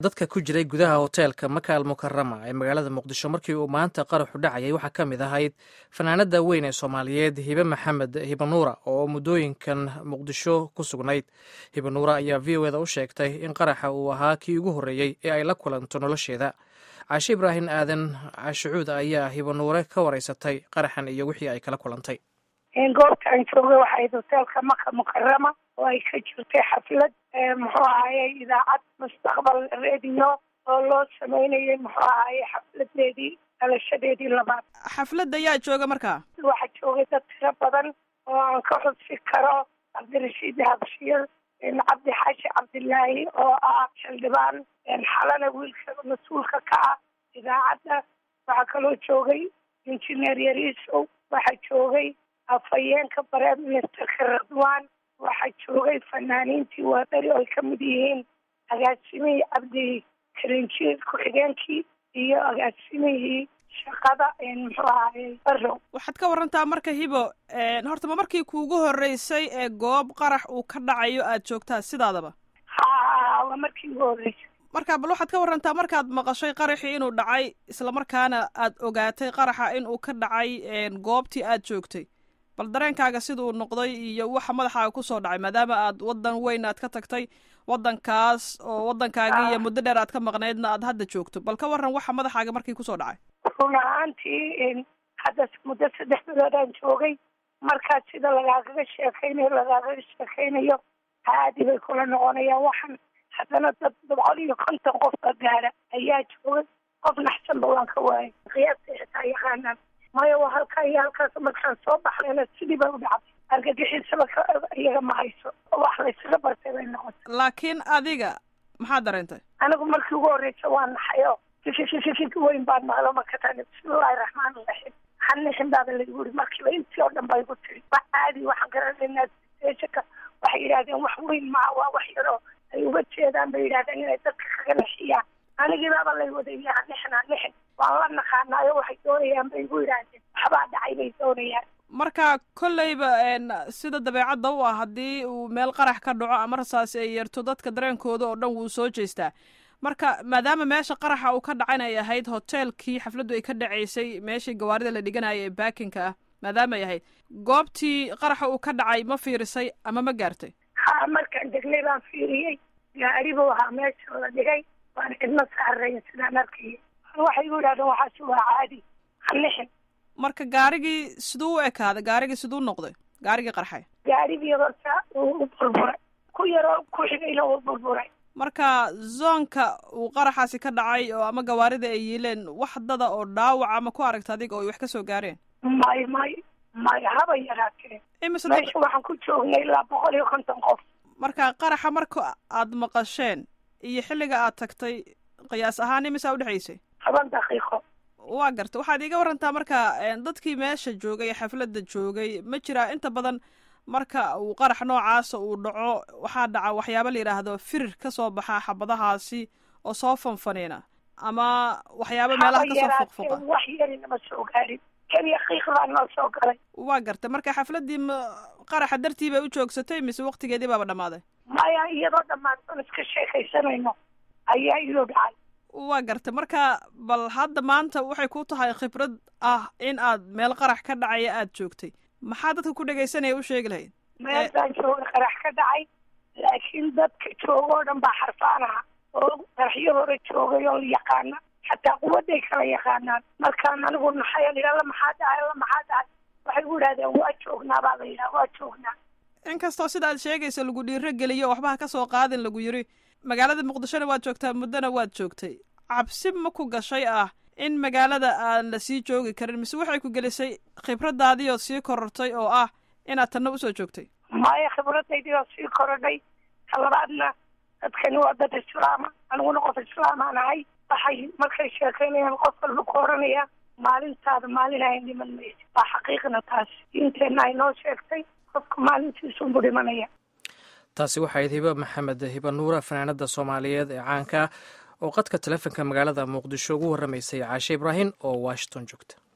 dadka ku jiray gudaha hoteelka Maka Al Mukarrama ee magaalada Muqdisho markii uu maanta qaraxu dhacayay waxaa ka mid ahayd fanaanada weyn ee Soomaaliyeed Hibe Maxamed Hibe Nuura oo muddooyinkan Muqdisho ku sugnayd. Hibe Nuura ayaa VOA-da u sheegtay in qaraxa uu ahaa kii ugu horreeyey ee ay la kulanto nolosheeda. Caashe Ibraahin Aadan Caashucuud ayaa Hibe Nuure ka wareysatay qaraxan iyo wixii ay kala kulantay. goobtaan joogay waxay hoteelka Maka Mukarrama oo ay ka jirtay xaflad muxuu ahaayey idaacad mustaqbal radio oo loo sameynayay muxuu ahaayey xafladeedii dhalashadeedii labaad. xafladda ayaa jooga markaa waxaa joogay dad tiro badan oo aan ka xusi karo cabdirashiid habshiir cabdi xaashi cabdilaahi oo ah xildhibaan xalana wiilka mas-uulka ka ah idaacadda. waxaa kaloo joogay injineer yariisow, waxaa joogay afhayeenka prime ministerka Radwan, waxaa joogay fanaaniintii waadari oo ay ka mid yihiin agaasimihii cabdi karinjiir ku-xigeenkii iyo agaasimihii shaqada muxuu ahaayey barrow. waxaad ka warantaa marka Hibo, horta ma markii kuugu horreysay ee goob qarax uu ka dhacayo aad joogtaa sidaadaba? waa markii ugu horreysay. marka bal waxaad ka warantaa markaad maqashay qaraxii inuu dhacay islamarkaana aad ogaatay qaraxa inuu ka dhacay goobtii aad joogtay, bal dareenkaaga sida uu noqday iyo waxa madaxaaga kusoo dhacay maadaama aad wadan weyn aad ka tagtay wadankaas oo wadankaagii iyo muddo dheer aad ka maqnaydna aad hadda joogto, bal ka waran waxa madaxaaga markii kusoo dhacay. run ahaantii hadda muddo 3 bilood aan joogay, markaas sida lagaagaga sheekaynayo caadi bay kula noqonayaan. waxaan haddana dad 150 qof ka gaara ayaa joogay, qof naxsanba waan ka waayay, qiyaasta xitaa yaqaanaan maya waa halkaa iyo halkaas. markaan soo baxnayna sidii bay u dhacday, argagixisaba iyaga ma hayso, wax laysaga bartay bay noqotay. laakiin adiga maxaad dareentay? anigu markii ugu horreysa waa naxayo fifik weyn baan maqlo markataan bismillahi raxmaan raxiim hanixin baaba lagu yiri, markiiba intii oo dhan bay igu tiri wax caadi. waxaan garanaynaa station-ka waxay yidhahdeen wax weyn maa, waa wax yaroo ay uga jeedaan bay yidhahdeen inay dadka kaga naxiyaan. anigiibaaba lay wadaya hanixin waan la naqaanaayo waxay doonayaan bay igu yidhaahdeen waxbaa dhacay bay doonayaan. marka kolleyba sida dabeecadda u ah haddii uu meel qarax ka dhaco ama rasaasi ay yeerto dadka dareenkooda oo dhan wuu soo jeestaa. marka maadaama meesha qaraxa uu ka dhacan ay ahayd hoteelkii xafladdu ay ka dhacaysay, meeshii gawaarida la dhiganaya ee baakinka ah maadaama ay ahayd, goobtii qaraxa uu ka dhacay ma fiirisay ama ma gaartay? markaan degnay baan fiiriyey, gaari buu ahaa meesha la dhigay, waan cidna saarayn sidaan arkayay. waxay igu yidhahdeen waxaasi waa caadi hanixin. marka gaarigii siduu u ekaaday? gaarigii siduu noqday gaarigii qarxay? gaarigii horta uu burburay, ku yaroo ku xigayna uu burburay. marka zoonka uu qaraxaasi ka dhacay oo ama gawaarida ay yiileen wax dada oo dhaawac ama ku aragta adiga oo ay wax ka soo gaareen? may haba yaraatee. meesha waxaan ku joognay ilaa 150 qof. marka qaraxa marka aad maqasheen iyo xilliga aad tagtay qiyaas ahaan imisaa udhexaysay? 10 daqiiqo. waa garta. waxaad iiga warantaa marka dadkii meesha joogay ee xafladda joogay ma jiraa inta badan marka uu qarax noocaasa uu dhaco waxaa dhaca waxyaaba la yidhaahdo firir ka soo baxa xabadahaasi oo soo fanfaniina ama waxyaaba meelaha kasoo foqfoqa? wax yarinama soo gaarin, keliya qiiq baa noo soo galay. waa garta. marka xafladdii qaraxa dartii bay u joogsatay mise waqtigeedii baaba dhammaaday? maya iyadoo dhammaadsan iska sheekaysanayno ayaa ilo dhacay. waa garta. marka bal hadda maanta waxay ku tahay khibrad ah in aad meel qarax ka dhacaya aad joogtay, maxaa dadka ku dhegaysanaya u sheegi lahayd? meeshaan jooga qarax ka dhacay, laakiin dadka jooga oo dhan baa xarfaanaha oo qaraxyo hore joogay oo yaqaana, xataa quwadday kala yaqaanaan. markaan anigu naxayan alla maxaa dhacay waxay u yidhahdeen waa joognaa baa la yidhaha, waa joognaa. inkastoo sida aad sheegaysa lagu dhiiro geliyo waxbaha ka soo qaadin lagu yiri, magaalada Muqdishona waad joogtaa, muddona waad joogtay, cabsi ma ku gashay ah in magaalada aan la sii joogi karin mise waxay ku gelisay khibradaadii oo sii korortay oo ah inaad tanna usoo joogtay? maya khibradaydii oo sii korodhay. talabaadna dadkani waa dad islaama, aniguna qof islaamaan ahay. waxay markay sheekaynayaan qof walba ku oranaya maalintaada maalin ayn dhiman maysa. waa xaqiiqna taas, diinteenna ay noo sheegtay qofka maalintiisunbu dhimanaya. taasi waxay ahayd Hibe Maxamed Hibe Nuura, fanaanada Soomaaliyeed ee caanka oo qadka taleefanka magaalada Muqdisho ugu warramaysay Caashe Ibraahin oo Washington joogta.